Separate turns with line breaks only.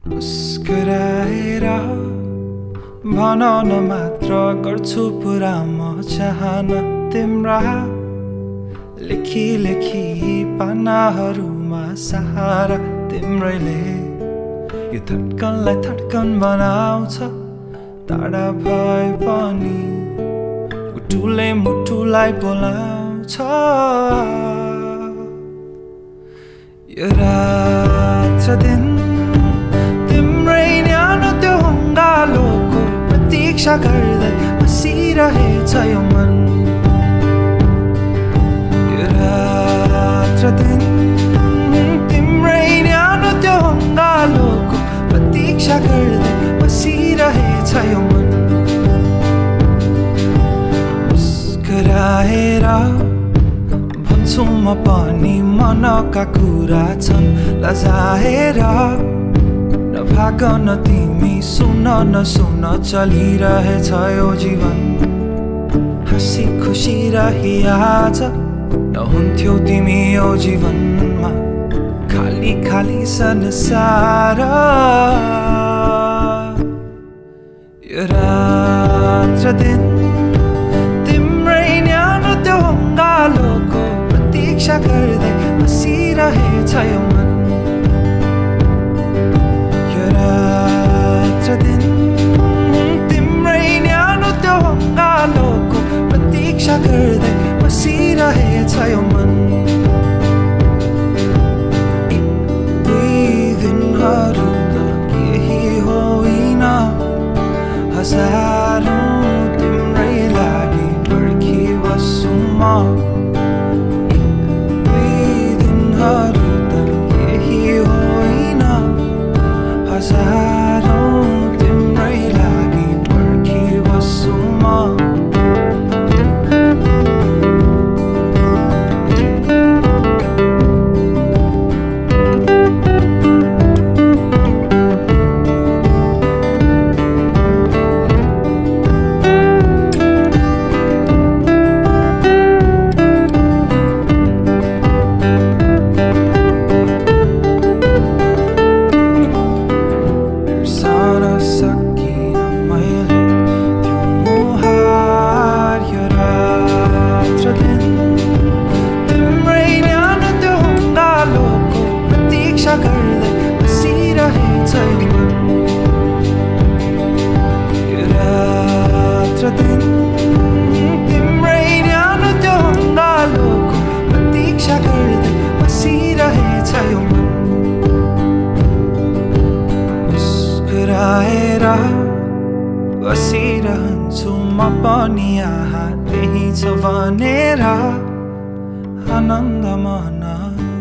मुस्कुराएर भन न मात्र गर्छु पुरा म चाहना तिम्रा लेखी लेखी पानाहरूमा सहारा तिम्रैले यो धड्कनलाई धड्कन बनाउँछ टाढा भए पनि मुटुले मुटुलाई बोलाउँछ यो रात र दिन तिम्रै न्यानो त्यो हङ्गालोको प्रतीक्षा गर्दै बसिरहेछ यो मन यो रात र दिन तिम्रै न्यानो त्यो हङ्गालोको प्रतीक्षा गर्दै बसिरहेछ यो मन मुस्कुराएर भन्छु म पनि मनका कुरा छन् लजाएर नभाग न तिमी सुन न सुन चलिरहेछ यो जीवन हाँसी खुसी रहिआज नहुन्थ्यौ तिमी यो जीवनमा खाली खाली संसार यो रात र दिन तिम्रै न्यानो त्यो हङ्गालोको प्रतीक्षा गर्दै बसिरहेछ यो मन यो रात र दिन तिम्रै न्यानो त्यो हङ्गालोको प्रतीक्षा गर्दै बसिरहेछ यो मन दुई दिनहरू त केही होइन हजारौं तिम्रै लागि पर्खिबस्छु म दिनहरू त केही होइन हजारौं तिम्रै लागि पर्खिबस्छु म गर्दै बसिरहेछ यो मन यो रात र दिन तिम्रै न्यानो त्यो हङ्गालोको प्रतीक्षा गर्दै बसिरहेछ यो मन मुस्कुराएर बसिरहन्छु म पनि यहाँ त्यही छ भनेर आनन्द मन